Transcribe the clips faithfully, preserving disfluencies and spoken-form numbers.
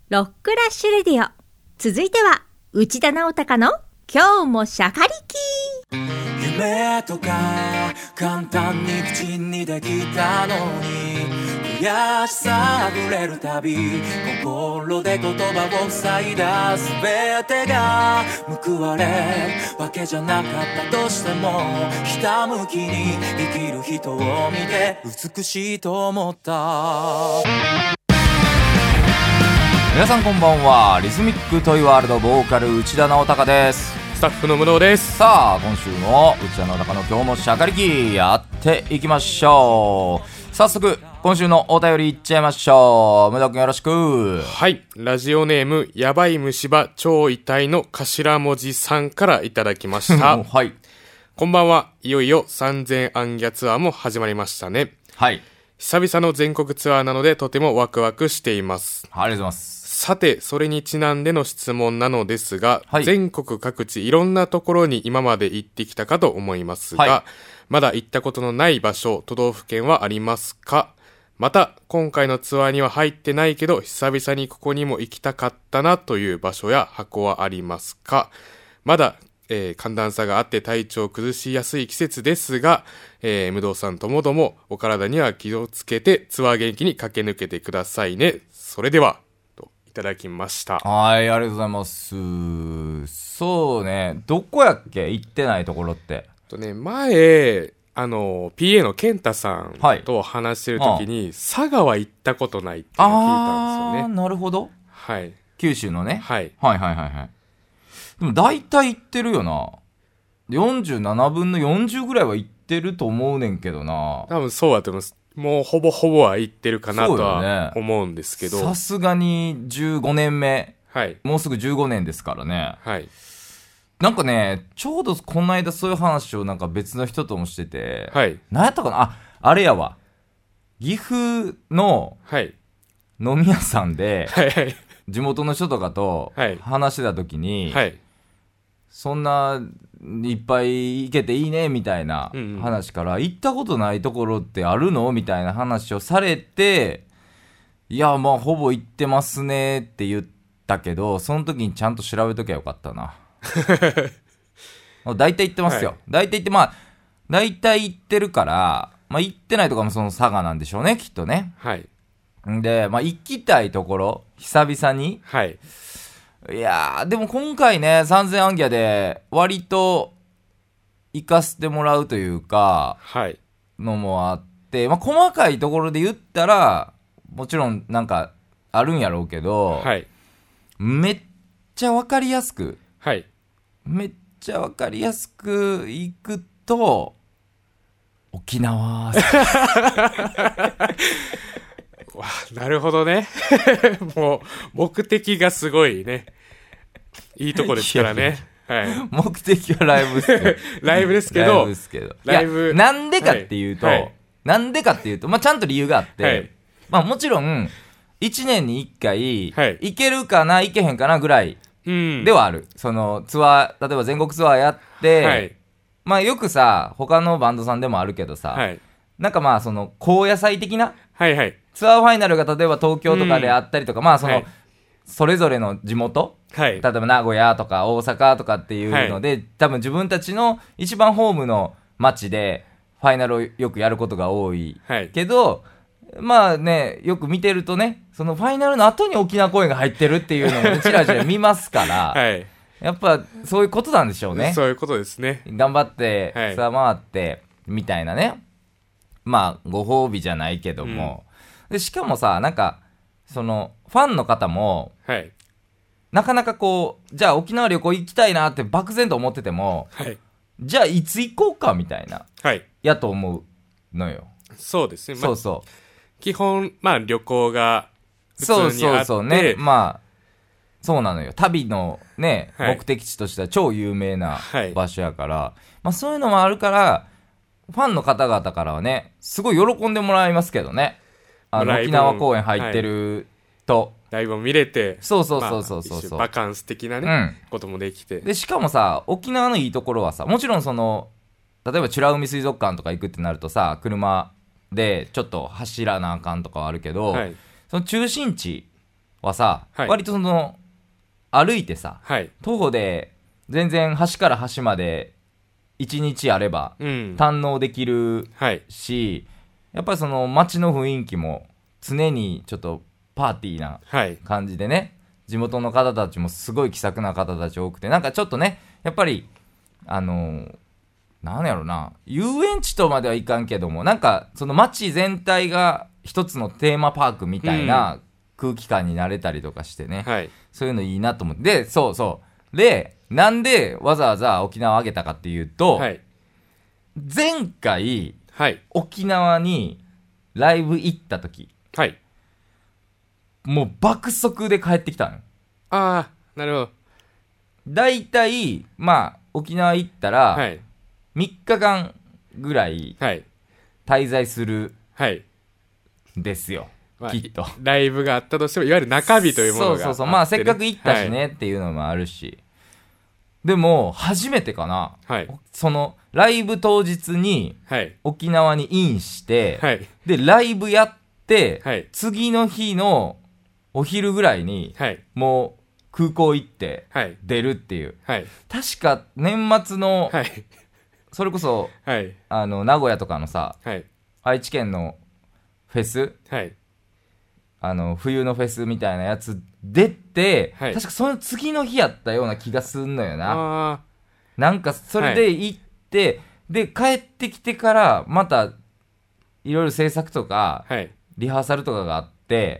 ロックラッシュレディオ。続いては内田直隆の今日もシャカリキ。 夢とか簡単に口にできたのに、悔しさあふれるたび心で言葉を塞いだ。全てが報われるわけじゃなかったとしても、ひたむきに生きる人を見て美しいと思った。 皆さんこんばんは。リズミックトイワールドボーカル内田直隆です。 スタッフの無能です。 さあ今週も内田直隆の今日もシャカリキやっていきましょう。早速今週のお便りいっちゃいましょう。無道くんよろしく。 はい、ラジオネームやばい虫歯超痛いの頭文字さんからいただきましたはい、 こんばんは。いよいよさんぜんアンギャツアーも始まりましたね。 はい、 久々の全国ツアーなのでとてもワクワクしています。 ありがとうございます。 さてそれにちなんでの質問なのですが、 はい、 全国各地いろんなところに今まで行ってきたかと思いますが、はい、まだ行ったことのない場所都道府県はありますか。また今回のツアーには入ってないけど久々にここにも行きたかったなという場所や箱はありますか。まだ、えー、寒暖差があって体調を崩しやすい季節ですが、えー、無道さんともどもお体には気をつけてツアー元気に駆け抜けてくださいね。それではいただきました。 はい、ありがとうございます。そうね、どこやっけ行ってないところって。 とね、前あの ピーエー の健太さんと話してる時に、はい、佐賀は行ったことないっていうのを聞いたんですよね。 あー、なるほど。 はい。 九州のね。 はい。 はいはいはいはい。でも大体行ってるよな。よんじゅうななぶんのよんじゅうぐらいは行ってると思うねんけどな。 多分そうだと思います。もうほぼほぼは行ってるかなとは思うんですけど。 さすがにじゅうごねんめ。はい。もうすぐじゅうごねんですからね。 はい。 なんかね、ちょうどこの間そういう話をなんか別の人ともしてて、 はい。 何やったかなあ、あれやわ。岐阜の飲み屋さんで、はいはい、地元の人とかと話してた時に、はい、そんないっぱい行けていいねみたいな話から、うんうん、行ったことないところってあるのみたいな話をされて、いやまあほぼ行ってますねって言ったけど、その時にちゃんと調べときゃよかったな。大体行ってますよ、はい、大体行ってまあ大体行ってるから、まあ、行ってないとかもその佐賀なんでしょうねきっとね。 はいで、まあ、行きたいところ久々に、 はい、 いやーでも今回ねさんぜんアンギャで割と行かせてもらうというか、 はい、 のもあって、まあ、細かいところで言ったらもちろんなんかあるんやろうけど、 はい、 めっちゃ分かりやすく、 はい、 めっちゃ分かりやすく行くと沖縄わなるほどねもう目的がすごいねいいとこですからね。はい、 目的はライブですけどライブですけどライブですけどライブなんでかっていうと、はい、なんでかっていうと、まあ、ちゃんと理由があって、はい、まあ、もちろんいちねんにいっかい、はい、行けるかな行けへんかなぐらいではある、うん、そのツアー例えば全国ツアーやって、はい、まあよくさ他のバンドさんでもあるけどさ、はい、なんかまあその高野菜的な、はいはい、ツアーファイナルが例えば東京とかであったりとか、うん、まあその、はい、それぞれの地元、はい、例えば名古屋とか大阪とかっていうので、はい、多分自分たちの一番ホームの街でファイナルをよくやることが多い、はい、けどまあねよく見てるとねそのファイナルの後に沖縄公演が入ってるっていうのも、ね、ちらちら見ますから、はい、やっぱそういうことなんでしょうね。 そういうことですね。 頑張ってツアー回って、はい、みたいなね、まあご褒美じゃないけども、うん、でしかもさなんかそのファンの方も、はい、なかなかこうじゃあ沖縄旅行行きたいなって漠然と思ってても、はい、じゃあいつ行こうかみたいな、はい、やと思うのよ。 そうですね、まあ、 そうそう基本まあ旅行が普通にあって、そうそうそうね、まあそうなのよ。旅のね、はい、目的地としては超有名な場所やから、はい、まあそういうのもあるからファンの方々からはねすごい喜んでもらいますけどね。あの沖縄公演入ってると、はい、 ライブを見れて、 そうそうそうそうそう、 まあ、バカンス的なね、うん、こともできて、 でしかもさ沖縄のいいところはさもちろんその例えば美ら海水族館とか行くってなるとさ車でちょっと走らなあかんとかはあるけど、はい、その中心地はさ、 はい、 割とその歩いてさ、 はい、 徒歩で全然端から端までいちにちあれば堪能できるし、うん、やっぱりその街の雰囲気も常にちょっとパーティーな感じでね、はい、地元の方たちもすごい気さくな方たち多くて、なんかちょっとねやっぱりあのなんやろな、遊園地とまではいかんけども、なんかその街全体が一つのテーマパークみたいな空気感になれたりとかしてね、うん、はい、そういうのいいなと思って、でそうそうでなんでわざわざ沖縄を挙げたかっていうと、はい、前回、はい、沖縄にライブ行った時、はい、もう爆速で帰ってきたの。 ああ、なるほど。 だいたいまあ沖縄行ったら、はい、みっかかんぐらい滞在するんですよ、はい、きっと、まあ、 ライブがあったとしてもいわゆる中日というものがあって、ね、 そうそうそう、まあせっかく行ったしね、はい、っていうのもあるし、でも初めてかな、はい、そのライブ当日に沖縄にインして、はい、でライブやって、はい、次の日のお昼ぐらいに、はい、もう空港行って出るっていう、はい、確か年末の、はい、それこそ、はい、あの名古屋とかのさ、はい、愛知県のフェス、はい、あの冬のフェスみたいなやつ出て、はい、確かその次の日やったような気がすんのよな。なんかそれで行って、はい、で帰ってきてからまたいろいろ制作とか、はい、リハーサルとかがあって、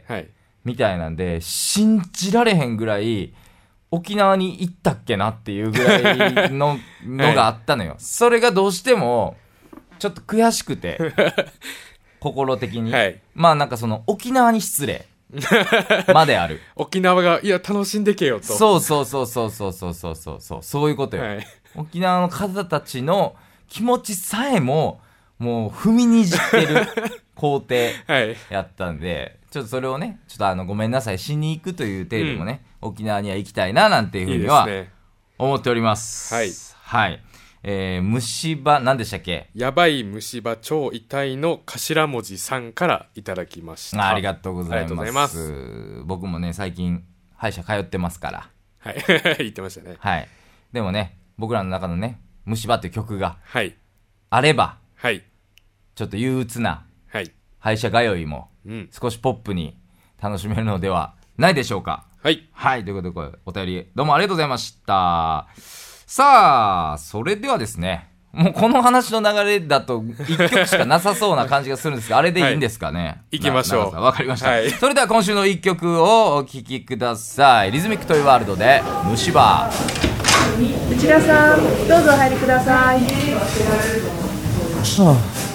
はい、みたいなんで信じられへんぐらい沖縄に行ったっけなっていうぐらいののがあったのよ、はい、それがどうしてもちょっと悔しくて心的に、はい、まあなんかその沖縄に失礼まである沖縄がいや楽しんでけよと、 そうそうそうそうそうそうそうそうそうそういうことよ、はい、沖縄の方たちの気持ちさえももう踏みにじってる工程やったんで、はい、ちょっとそれをねちょっとあのごめんなさいしに行くという程度もね、うん、沖縄には行きたいななんていうふうには思っております。いいですね。はい、はい、えー、虫歯何でしたっけ？ やばい虫歯超痛いの頭文字さんからいただきました。 あ, ありがとうございます。ます僕もね最近歯医者通ってますから、 はい言ってましたね。 はい、でもね僕らの中のね虫歯っていう曲があれば、はい、ちょっと憂鬱な歯医者通いも少しポップに楽しめるのではないでしょうか。はい、はい、ということでこれお便りどうもありがとうございました。さあそれではですね、もうこの話の流れだといっきょくしかなさそうな感じがするんですがあれでいいんですかね。 いきましょう。 わかりました、はい、それでは今週のいっきょくをお聴きください。リズミックトイワールドで虫歯。 内田さんどうぞお入りください。はあ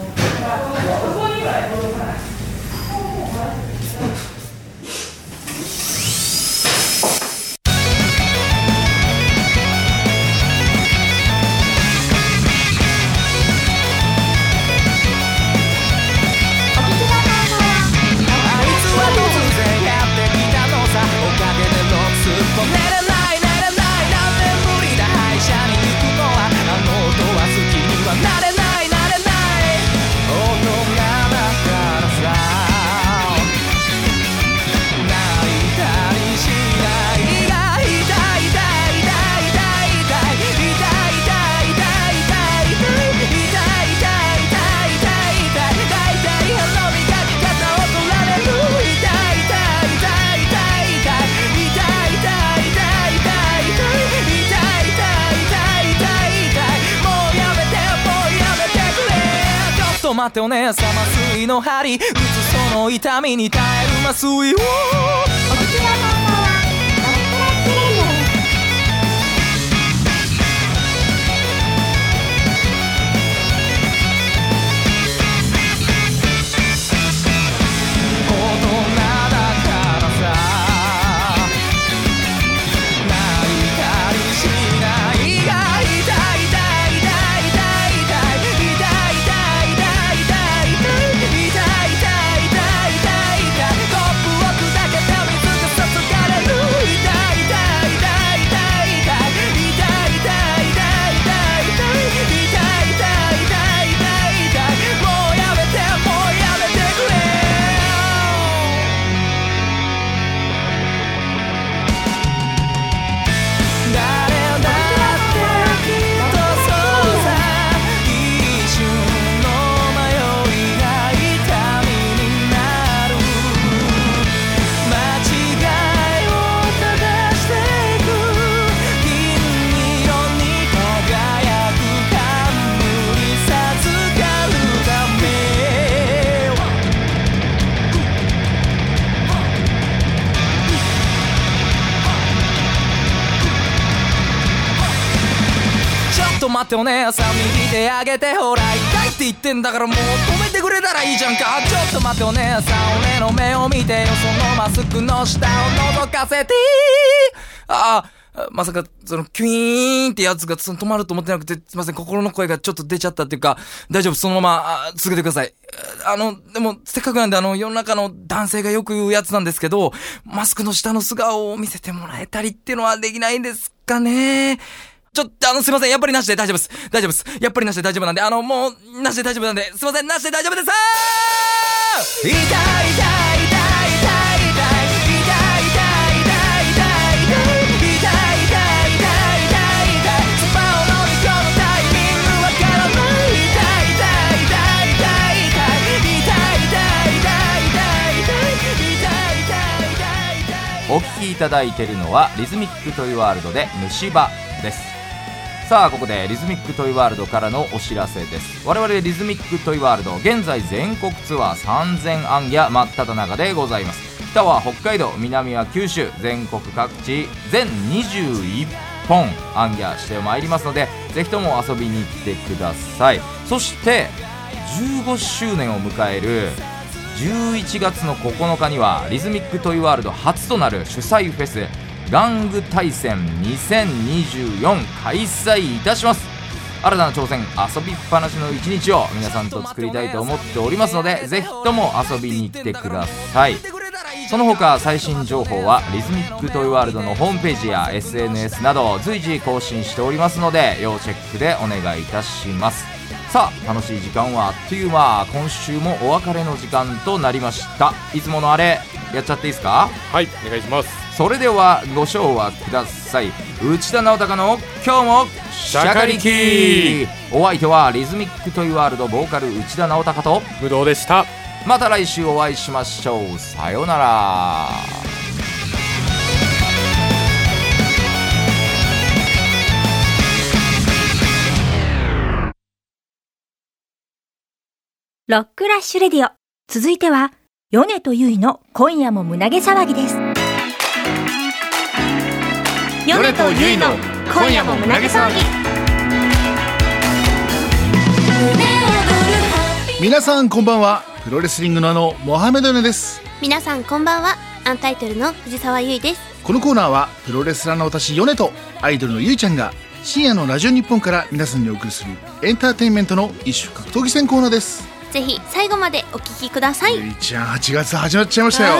待ってお姉さま麻酔の針打つその痛みに耐える麻酔を待ってお姉さん見てあげてほら痛いって言ってんだからもう止めてくれたらいいじゃんか。ちょっと待ってお姉さん俺の目を見てよそのマスクの下を覗かせて。ああまさかそのキュイーンってやつがその止まると思ってなくてすいません心の声がちょっと出ちゃったっていうか大丈夫そのまま続けてください。あのでもせっかくなんであの世の中の男性がよく言うやつなんですけどマスクの下の素顔を見せてもらえたりっていうのはできないんですかね。ちょっとあのすいませんやっぱりなしで大丈夫です大丈夫ですやっぱりなしで大丈夫なんであのもうなしで大丈夫なんですいませんなしで大丈夫です。痛い痛い痛い痛い痛お聞きいただいているのはリズミックトイワールドで虫歯です。さあここでリズミックトイワールドからのお知らせです。我々リズミックトイワールド現在全国ツアーさんぜんアンギャ真っ只中でございます。北は北海道南は九州全国各地全にじゅういっぽんアンギャしてまいりますのでぜひとも遊びに来てください。そしてじゅうごしゅうねんを迎えるじゅういちがつのここのかにはリズミックトイワールド初となる主催フェス玩具大戦にせんにじゅうよん開催いたします。新たな挑戦遊びっぱなしの一日を皆さんと作りたいと思っておりますのでぜひとも遊びに来てください。その他最新情報はリズミックトイワールドのホームページや エスエヌエス など随時更新しておりますので要チェックでお願いいたします。さあ楽しい時間はあっという間今週もお別れの時間となりました。いつものあれやっちゃっていいですか。 はいお願いします。 それではご唱和ください。内田直隆の今日もシャカリキお相手はリズミックトイワールドボーカル内田直隆と武道でした。 また来週お会いしましょう。さようなら。 ロックラッシュレディオ続いては米とゆいの今夜も胸毛騒ぎです。米とゆいの今夜も胸毛騒ぎ。 皆さんこんばんは。プロレスリングのあのモハメドネです。 皆さんこんばんは。アンタイトルの藤沢優衣です。 このコーナーはプロレスラーの私米とアイドルのゆいちゃんが深夜のラジオ日本から皆さんにお送りするエンターテインメントの一種格闘技戦コーナーです。 ぜひ最後までお聞きください。 ゆいちゃんはちがつ始まっちゃいましたよ。 はい、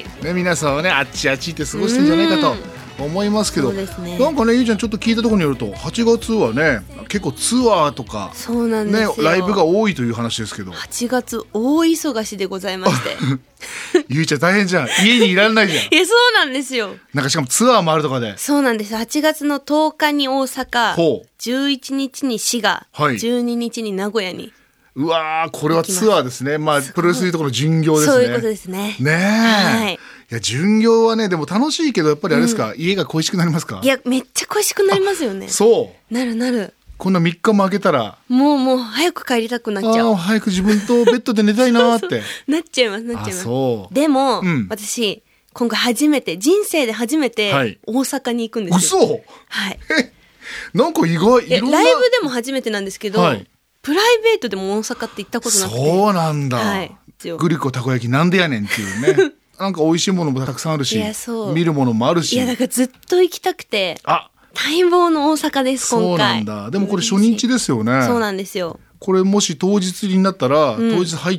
ね、皆さんはねあっちあっちって過ごしてるんじゃないかと思いますけど、 そうですね、 なんかねゆいちゃんちょっと聞いたところによるとはちがつはね結構ツアーとかそうなんですよ、 ね、ライブが多いという話ですけどはちがつ大忙しでございましてゆいちゃん大変じゃん家にいられないじゃんいやそうなんですよ。 なんかしかもツアーもあるとかでそうなんです。はちがつのとおかに大阪ほうじゅういちにちに滋賀、はい、じゅうににちに名古屋に。 うわーこれはツアーですね。まあプロレスでいうところの巡業ですね。 そういうことですね。 ねえ、はい、いや巡業はねでも楽しいけどやっぱりあれですか、うん、家が恋しくなりますか。 いやめっちゃ恋しくなりますよね。 そうなるなる。 こんなみっかも空けたらもうもう早く帰りたくなっちゃう。 あ早く自分とベッドで寝たいなーってそうそうなっちゃいますなっちゃいます。 そうでも、 うん、 私今回初めて人生で初めて大阪に行くんですよ。 嘘。 はいなんか意外いろんなライブでも初めてなんですけど、はい、プライベートでも大阪って行ったことなくて。そうなんだ、はい、グリコたこ焼きなんでやねんっていうねなんか美味しいものもたくさんあるしいやそう見るものもあるし。いやだからずっと行きたくてあ待望の大阪です今回。 そうなんだ。でもこれ初日ですよね。 そうなんですよ。 これもし当日になったら、うん、当日入って、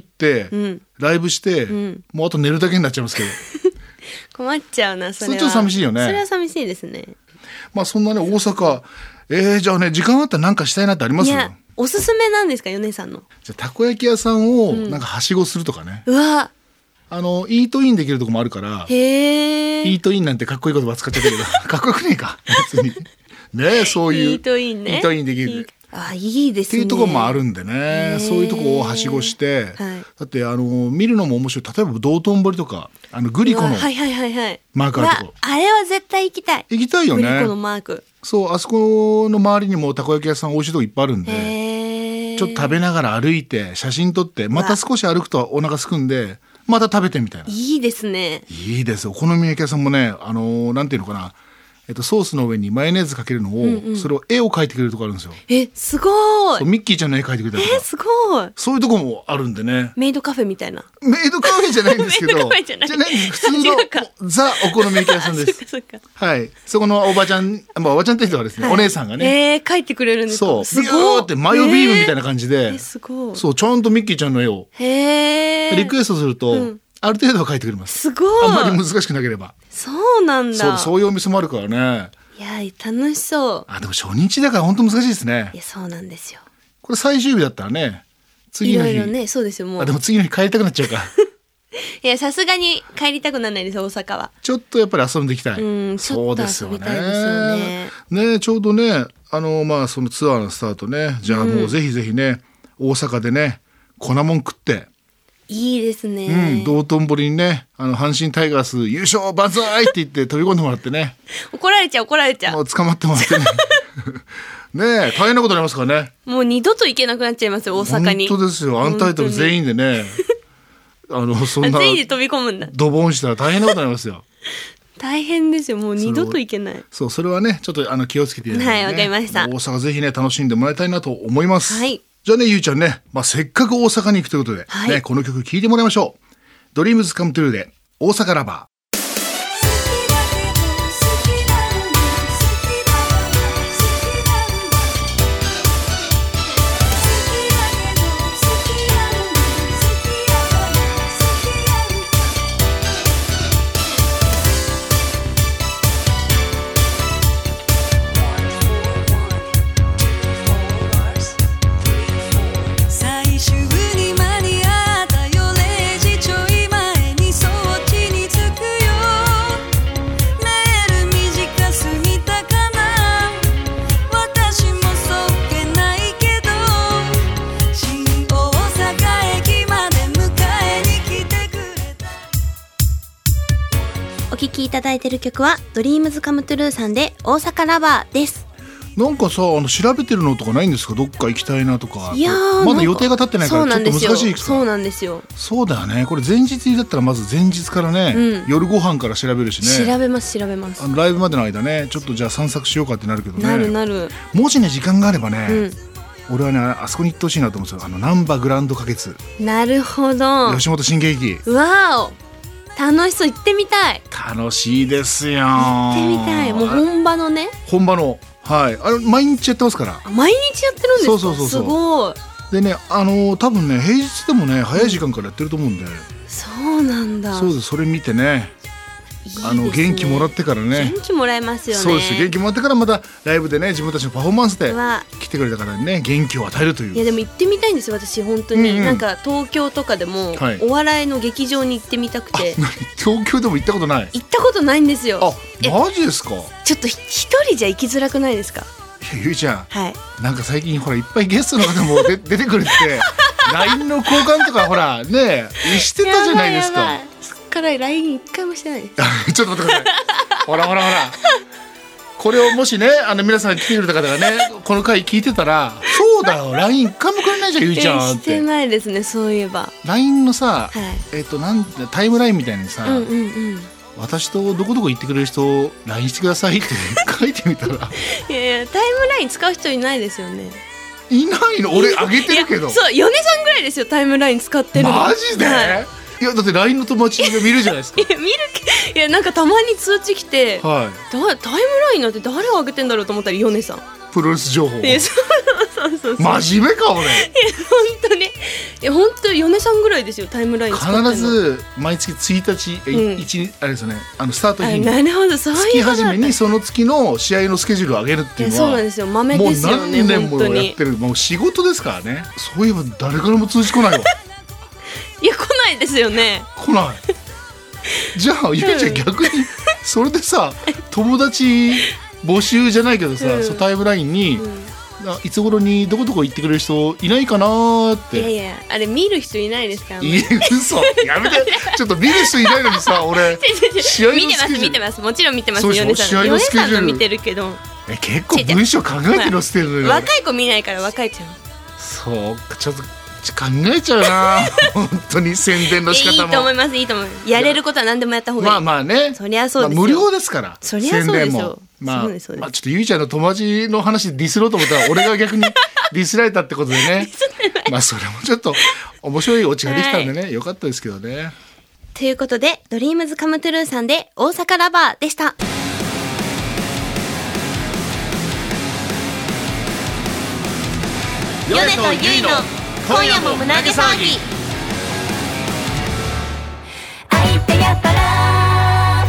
うん、ライブして、うん、もうあと寝るだけになっちゃいますけど困っちゃうなそれは。 それちょっと寂しいよね。 それは寂しいですね。 まあそんなね大阪えー、じゃあね時間あったら何かしたいなってあります？いやおすすめなんですか米さんの。 じゃあたこ焼き屋さんをなんかはしごするとかね、 うん、うわあのイートインできるとこもあるからへイートインなんてかっこいい言葉使っちゃったけどかっこよくねえか別にねそういうイートインねイートインできるあいいですねっていうところもあるんでねそういうとこをはしごして、はい、だってあの見るのも面白い。例えば道頓堀とかあのグリコのマークあるとこ、 あれは絶対行きたい。 行きたいよね。 グリコのマークそうあそこの周りにもたこ焼き屋さん美味しいとこいっぱいあるんでちょっと食べながら歩いて写真撮ってまた少し歩くとお腹すくんでまた食べてみたいな。 いいですね。 いいです。お好み焼き屋さんもねあのー、なんていうのかなえっと、ソースの上にマヨネーズかけるのを、うんうん、それを絵を描いてくれるとこあるんですよ。 え、すごい。 ミッキーちゃんの絵描いてくれたりとか。 え、すごい。 そういうとこもあるんでね。 メイドカフェみたいな。 メイドカフェじゃないんですけど。メイドカフェじゃない。じゃない普通のザお好み焼き屋さんです。そっかそっか。はい。そこのおばちゃん、まあおばちゃんって人はですね、はい、お姉さんがね。 えー、描いてくれるんですか。 そう。すごい。ビューってマヨビームみたいな感じで。えー、 すごい。 そう、ちゃんとミッキーちゃんの絵を。 へー。 リクエストすると、うん、ある程度は描いてくれます。 すごい。 あんまり難しくなければ。 そうなんだ。 そう、そういうお店もあるからね。 いや、楽しそう。 あ、でも初日だから本当難しいですね。 いや、そうなんですよ。 これ最終日だったらね、次の日。 いろいろね、そうですよ、もう。 あ、でも次の日帰りたくなっちゃうか。 いや、さすがに帰りたくならないです、大阪は。 ちょっとやっぱり遊んでいきたい。 うん、ちょっと遊びたいですよね。 ね、ちょうどね、あの、まあ、そのツアーのスタートね、じゃあもうぜひぜひね、うん、大阪でね、粉もん食って。 いいですね。 うん、道頓堀にね、あの阪神タイガース優勝万歳って言って飛び込んでもらってね。 怒られちゃう怒られちゃう。 もう捕まってもらってね。ねえ、大変なことになりますからね。 もう二度と行けなくなっちゃいますよ、大阪に。 本当ですよ、アンタイトル全員でね。あのそんな全員で飛び込むんだ。 ドボンしたら大変なことになりますよ。 大変ですよ、もう二度と行けない。 そう、それはね、ちょっとあの気をつけていただいて、ね。 はい、わかりました。 大阪ぜひね楽しんでもらいたいなと思います。 はい。 じゃあね、ゆうちゃんね、まあ、せっかく大阪に行くということで、はい、ね、この曲聴いてもらいましょう。ドリームズカムトゥルーで大阪ラバー。 お聴きいただいている曲はドリームズカムトゥルーさんで大阪ラバーです。 なんかさ、あの調べてるのとかないんですか？どっか行きたいなとか。 いやまだ予定が立ってないからちょっと難しいですか？ そうなんですよ。 そうだよね。これ前日だったらまず前日からね、うん、夜ご飯から調べるしね。 調べます調べます。 あのライブまでの間ね、ちょっとじゃあ散策しようかってなるけどね。 なるなる。 もしね時間があればね、うん、俺はねあそこに行ってほしいなと思うんですよ。あのナンバーグランド花月。 なるほど。 吉本新喜劇。 わお。楽しそう、行ってみたい。 楽しいですよ。 行ってみたい。もう本場のね。 本場の。はい。あれ毎日やってますから。 毎日やってるんですか？ そうそうそうそう。 すごい。 でね、あのー、多分ね平日でもね早い時間からやってると思うんで。 そうなんだ。 そうです。それ見てね。いいですね、あの元気もらってからね。 元気もらえますよね。 そうです。元気もらってからまたライブでね自分たちのパフォーマンスで来てくれた方にね元気を与えるという。 いやでも行ってみたいんですよ私本当に、うんうん、なんか東京とかでも、はい、お笑いの劇場に行ってみたくて。 東京でも行ったことない？ 行ったことないんですよ。 あ、マジですか？ ちょっと一人じゃ行きづらくないですか？ いやゆいちゃん、 はい、 なんか最近ほらいっぱいゲストの方も出てくるってライン の交換とかほらねしてたじゃないですか。 から ライン 一回もしてないです。 ちょっと待ってください。ほらほらほら。これをもしねあの皆さん来てくれた方がねこの回聞いてたらそうだよ ライン 一回もくれないじゃんゆいちゃんって。 してないですねそういえば。 ライン のさ、 はい、 えっとなんタイムラインみたいにさ、 うんうんうん、 私とどこどこ行ってくれる人を ライン してくださいって書いてみたらいやいやタイムライン使う人いないですよね。 いないの？俺あげてるけど。 そう米さんぐらいですよタイムライン使ってるの。 マジで？はい、いやだって ライン の友達が見るじゃないですか。 いや見るけいやなんかたまに通知来て、 はい、 だタイムラインなんて誰が上げてんだろうと思ったら米さん。 プロレス情報。 いやそうそうそうそう。 真面目か俺。いや本当にいや本当米さんぐらいですよタイムライン使ってるの。必ず毎月ついたち、うん、いちあれですよねあのスタート日に。 なるほどそういう月始めにその月の試合のスケジュールを上げるっていうのは。 そうなんですよ豆ですよね。 もう何年もやってるもう仕事ですからね。そういえば誰からも通知来ないわ。 いや来ないですよね。 来ない。じゃあゆいちゃん逆にそれでさ友達募集じゃないけどさ、うん、そタイムラインに、うん、いつ頃にどこどこ行ってくれる人いないかなって。 いやいやあれ見る人いないですから。 いや嘘やめてちょっと見る人いないのにさ俺試合のスケジュール見てます見てますもちろん見てます。 そうでしょ試合のスケジュール米さんの見てるけどえ結構文章考えてるのしてるのよ。 若い子見ないから若いちゃん。 そうちょっと考えちゃうな本当に宣伝の仕方もいいと思いますいいと思いますやれることは何でもやった方がいい。 まあまあねそりゃそうですよ、 まあ、無料ですからそりゃそうですよまあ、まあ、ちょっとゆいちゃんの友達の話でディスろうと思ったら俺が逆にディスられたってことでねまあそれもちょっと面白いオチができたんでね、はい、よかったですけどね。 ということでドリームズカムトゥルーさんで大阪ラバーでした。米とゆいの今夜も胸毛騒ぎ。 相手やから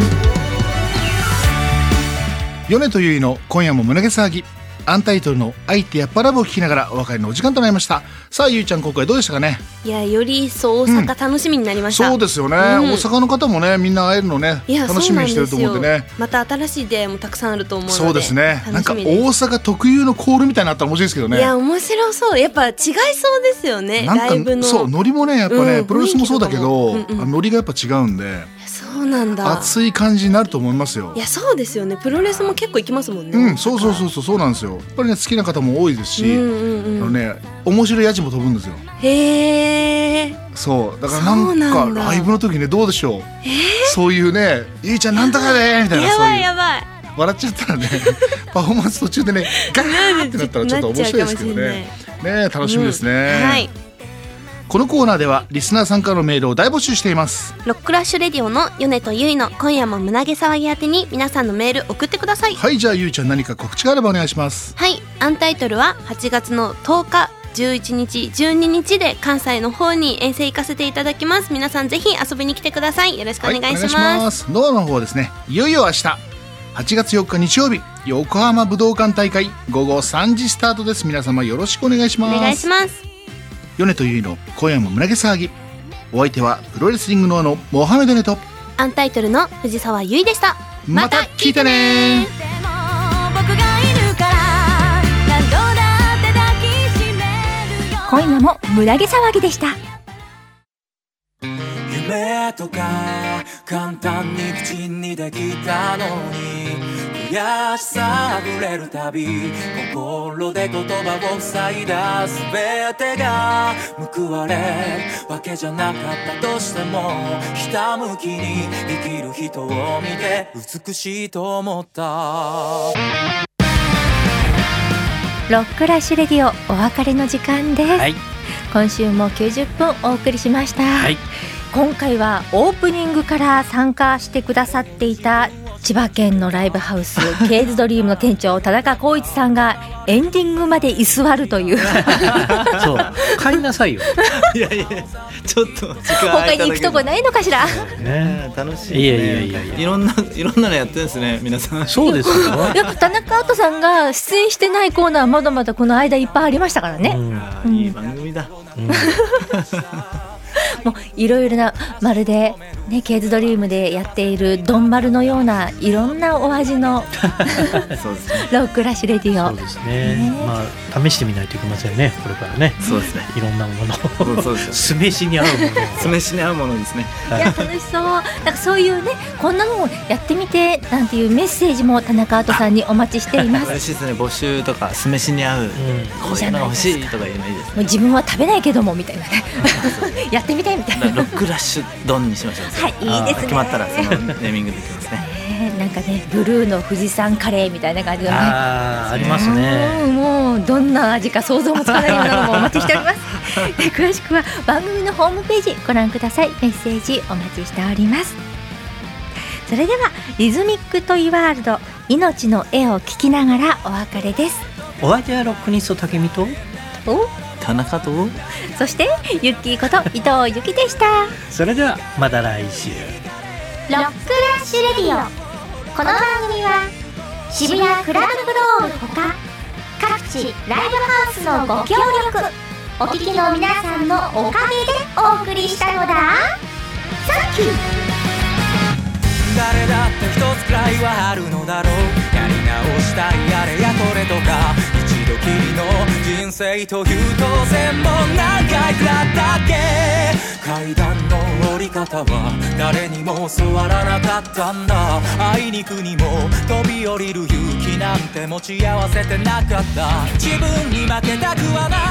米とゆいの今夜も胸毛騒ぎ、アンタイトルの相手やっぱラブを聞きながらお別れのお時間となりました。さあゆいちゃん今回どうでしたかね。 いやより一層大阪楽しみになりました、 うん、そうですよね、うん、大阪の方もねみんな会えるのね楽しみにしてると思うんでね。 また新しい出会いもたくさんあると思うので。 そうですねなんか大阪特有のコールみたいなのあったら面白いですけどね。 いや面白そうやっぱ違いそうですよね。 なんかライブのそうノリもねやっぱね、うん、プロレスもそうだけど、うんうん、ノリがやっぱ違うんでそうなんだ熱い感じになると思いますよ。 いやそうですよねプロレスも結構行きますもんね。 うんそうそうそうそうそうなんですよ。やっぱりね好きな方も多いですし、うんうんうん、あのね面白いやじも飛ぶんですよ。 へえ。 そうだからなんかライブの時ねどうでしょう、えー、そういうねゆいちゃんなんとかでみたいなやばいやばい笑っちゃったらねパフォーマンス途中でねガーってなったらちょっと面白いですけどねね楽しみですね、 うん、はいこのコーナーではリスナーさんからのメールを大募集しています。 ロックラッシュレディオの米とゆいの今夜も胸毛騒ぎ宛てに皆さんのメール送ってください。 はいじゃあゆいちゃん何か告知があればお願いします。 はいアンタイトルははちがつのとおかじゅういちにちじゅうににちで関西の方に遠征行かせていただきます。皆さんぜひ遊びに来てください。よろしくお願いします、はい、お願いします。 ノアの方はですねいよいよ明日はちがつよっか日曜日横浜武道館大会ごごさんじスタートです。皆様よろしくお願いします。 お願いします。 米とゆいの今夜も胸毛騒ぎ、お相手はプロレスリングノアのモハメドネとアンタイトルの藤沢ゆいでした。 また聞いてね。 今夜も胸毛騒ぎでした。 夢とか簡単に口にできたのに悔しさあふれるたび心で言葉を塞いだ全てが報われるわけじゃなかったとしてもひたむきに生きる人を見て美しいと思った。 ロックラッシュレディオお別れの時間です、はい、今週もきゅうじゅっぷんお送りしました、はい、今回はオープニングから参加してくださっていた千葉県のライブハウスケーズドリームの店長田中光一さんがエンディングまで居座るというそう帰りなさいよいやいやちょっと時間他に行くとこないのかしら、 ね、楽しい、ね、 いやいやいやいやいろんないろんなのやってるんですね皆さん。 そうですよやっぱ田中アートさんが出演してないコーナーまだまだこの間いっぱいありましたからね、 うん、いい番組だ、うんもういろいろなまるで、ね、ケーズドリームでやっているドンマルのようないろんなお味のそうです、ね、ロックラッシュレディオ。 そうですね、ねまあ、試してみないといけませんねこれからね。 そうですねいろんなものそうです酢飯に合うもの酢飯に合うものですね。 いや楽しそうなんかそういうねこんなのをやってみてなんていうメッセージも田中アートさんにお待ちしています。 嬉しいですね募集とか酢飯に合う、うん、こういうのが欲しいとかいうのいいですね。 もう自分は食べないけどもみたいなねやってみてみたいなロックラッシュ丼にしましょう。 はいいいですね。 決まったらそのネーミングできますね。 えー、なんかねブルーの富士山カレーみたいな感じのねあ, ありますね。 もうどんな味か想像もつかないようなのもお待ちしておりますで詳しくは番組のホームページご覧ください。メッセージお待ちしております。それではリズミックトイワールド命の絵を聞きながらお別れです。 お相手はロックニスト竹見とお田中とそしてユッキーこと伊藤由紀でした。 それではまた来週。 ロックラッシュレディオ。この番組は渋谷クラブフロールほか各地ライブハウスのご協力お聞きの皆さんのおかげでお送りしたのだ。サンキュー。 誰だって一つくらいはあるのだろう。やり直したいあれやこれとか一度きりの人生という当然も何回くらったっけ。階段の降り方は誰にも教わらなかったんだ。あいにくにも飛び降りる勇気なんて持ち合わせてなかった。自分に負けたくはない